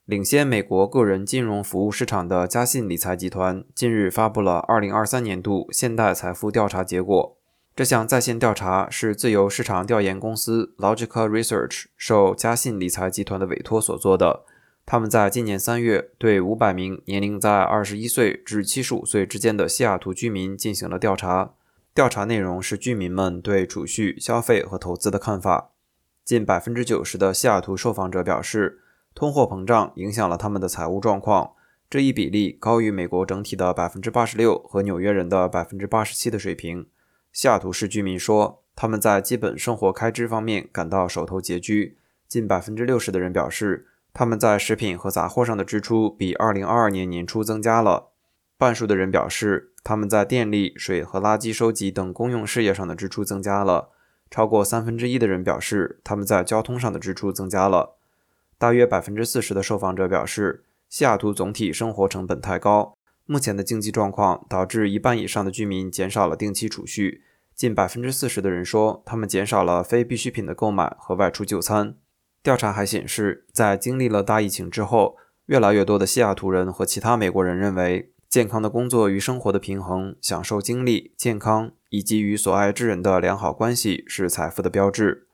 领先美国个人金融服务市场的嘉信理财集团近日发布了2023年度现代财富调查结果。这项在线调查是自由市场调研公司 Logica Research 受嘉信理财集团的委托所做的。他们在今年3月对500名年龄在21岁至75岁之间的西雅图居民进行了调查。调查内容是居民们对储蓄、消费和投资的看法。近90%的西雅图受访者表示，通货膨胀影响了他们的财务状况，这一比例高于美国整体的86%和纽约人的87%的水平。西雅图市居民说，他们在基本生活开支方面感到手头拮据，近60%的人表示，他们在食品和杂货上的支出比2022年年初增加了。半数的人表示，他们在电力、水和垃圾收集等公用事业上的支出增加了。超过1/3的人表示，他们在交通上的支出增加了。大约40%的受访者表示，西雅图总体生活成本太高，目前的经济状况导致一半以上的居民减少了定期储蓄。近40%的人说，他们减少了非必需品的购买和外出就餐。调查还显示，在经历了大疫情之后，越来越多的西雅图人和其他美国人认为，健康的工作与生活的平衡、享受精力、健康以及与所爱之人的良好关系是财富的标志。